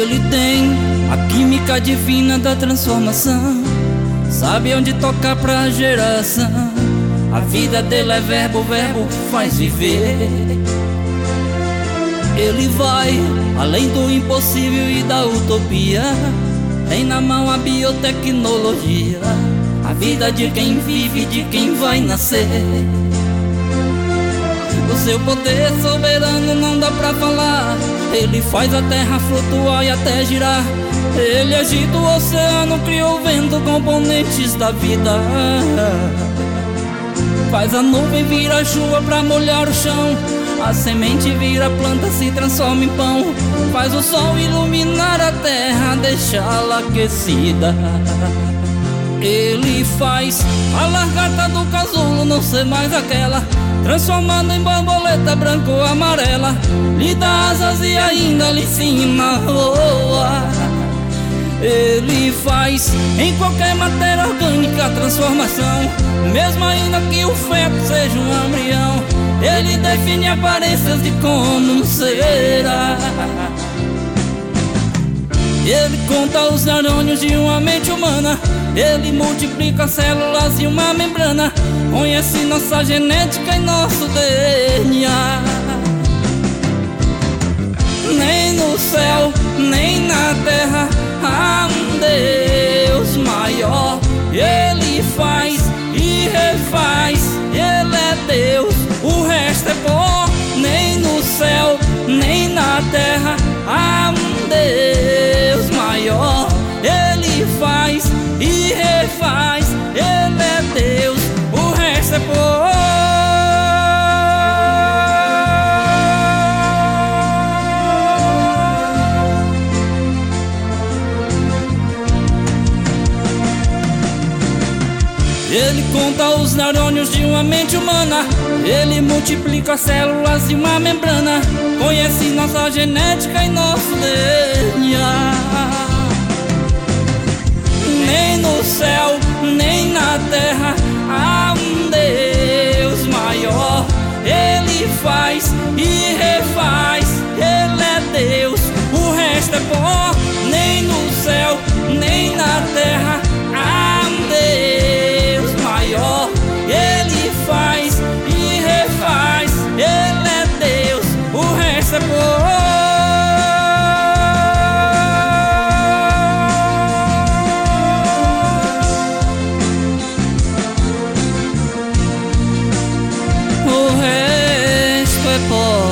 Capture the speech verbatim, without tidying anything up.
Ele tem a química divina da transformação, sabe onde tocar pra geração. A vida dele é verbo, o verbo faz viver. Ele vai além do impossível e da utopia, tem na mão a biotecnologia, a vida de quem vive, de quem vai nascer. O seu poder soberano não dá pra falar, ele faz a terra flutuar e até girar. Ele agita o oceano, criou o vento, componentes da vida. Faz a nuvem virar chuva pra molhar o chão, a semente vira planta, se transforma em pão. Faz o sol iluminar a terra, deixá-la aquecida. Ele faz a lagarta do casulo não ser mais aquela, transformando em borboleta branca ou amarela. Lhe dá asas e ainda lhe ensina a voar. Ele faz em qualquer matéria orgânica a transformação, mesmo ainda que o feto seja um embrião. Ele define aparências de como será. Ele conta os neurônios de uma mente humana, ele multiplica células de uma membrana, conhece nossa genética e nosso D N A. Nem no céu, nem na terra há um Deus maior. Ele faz e refaz, ele é Deus, o resto é pó. Nem no céu, nem na terra há um Deus maior. Ele faz e refaz, ele é Deus, o resto é pó. Ele conta os neurônios de uma mente humana, ele multiplica células de uma membrana, conhece nossa genética e nosso D N A. Nem no céu, nem na terra há um Deus maior. Ele faz e refaz, ele é Deus, o resto é pó. Nem no céu, nem na terra há um Deus maior. Ele faz e refaz, ele é Deus, o resto é pó. O resto é pó.